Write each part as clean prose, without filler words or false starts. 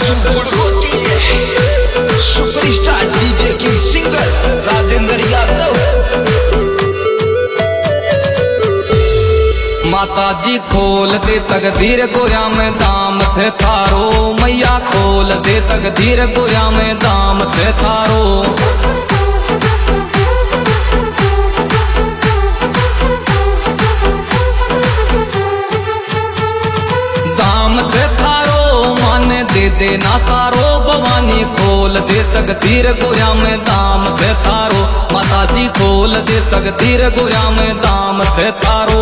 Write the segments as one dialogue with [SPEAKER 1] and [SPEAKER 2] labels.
[SPEAKER 1] Superstar DJ की singer Rajendra Yadav.
[SPEAKER 2] माता जी खोल दे तकदीर गोया में दाम से थारो, मैया खोल दे तकदीर गोया में दाम से थारो। दाम से थारो माने दे देना सारो, भवानी खोल दे तकदीर गोया में दाम से थारो। माता जी खोल दे तकदीर गोया में दाम से थारो।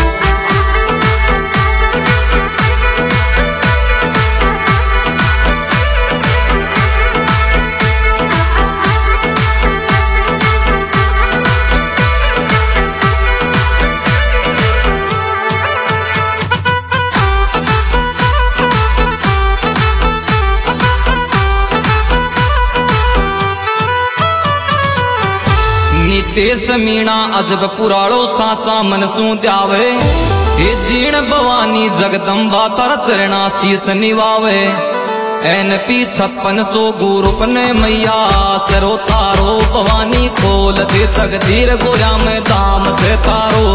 [SPEAKER 2] नितेश मीणा अजब पुराणो साचा मनसू द्यावे, हे जीण भवानी जगदम्बा तर चरणा शीस निवावे। NP 5600 गुरूप ने मैया सरो थारो, भवानी खोल दे तकदीर गोया में दाम से थारो।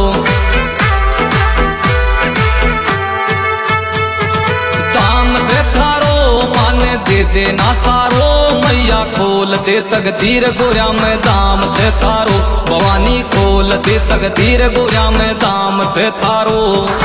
[SPEAKER 2] दाम से थारो माने दे देना सारो, मैया खोल दे तकदीर गोया में दाम से थारो। भवानी खोल दे तकदीर गोया में दाम से थारो।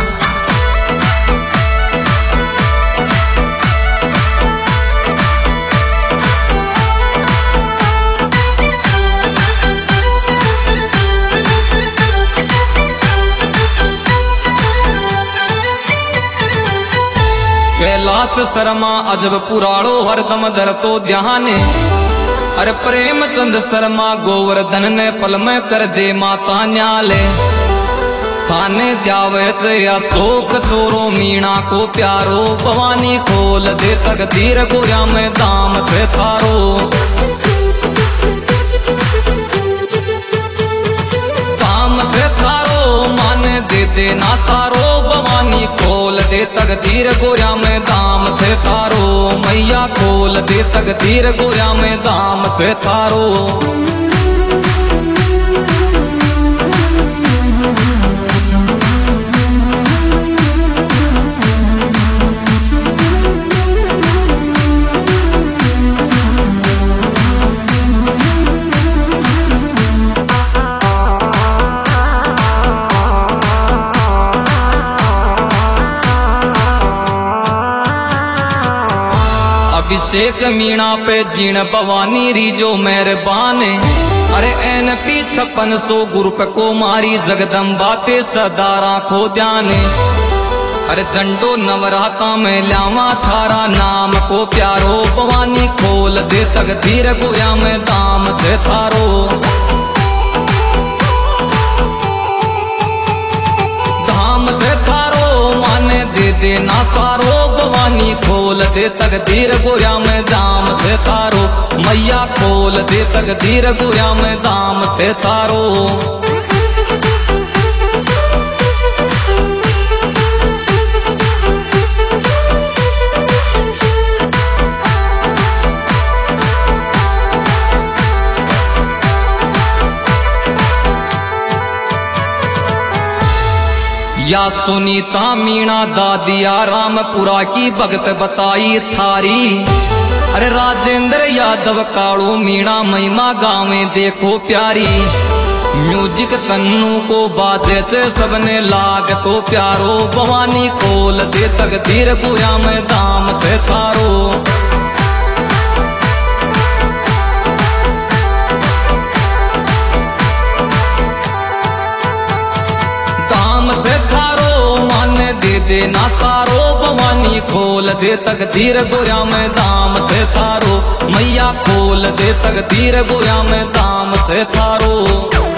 [SPEAKER 2] कैलाश शर्मा अजब पुराणो हरदम धरतो ध्याने, अरे प्रेमचंद शर्मा गोवर्धन ने पल में कर दे माता न्याले। थाने द्यावे या शोक छोरो मीणा को प्यारो, भवानी खोल दे तकदीर गोया में दाम से थारो। दाम से थारो माने दे देना सारो, भवानी खोल दे तकदीर गोया में दाम से थारो। मैया खोल दे तकदीर गोया में दाम से थारो। अभिषेक मीणा पे जीण भवानी रीजो मेहरबान। अरे NP 5600 ग्रुप को मारी जगदम्बा ते सदा राखो ध्यान। अरे झंडो नवराता में लावा थारा नाम को प्यारो, भवानी खोल दे तकदीर गोया में दाम से थारो। दाम से थारो माने दे देना सारो, भवानी खोल दे तकदीर गोया में दाम से थारो। मैया खोल दे तकदीर गोया में दाम से थारो। या सुनीता मीणा दादिया रामपुरा की भगत बताई थारी। अरे राजेंद्र यादव काड़ू मीणा महिमा गावे देखो प्यारी। म्यूजिक तन्नू को बाजे से सबने लाग तो प्यारो, भवानी खोल दे तकदीर गोया में दाम से थारो। दाम से थारो माने दे देना सारो, भवानी खोल दे तकदीर गोया में दाम से थारो। मैया खोल दे तकदीर गोया में दाम से थारो।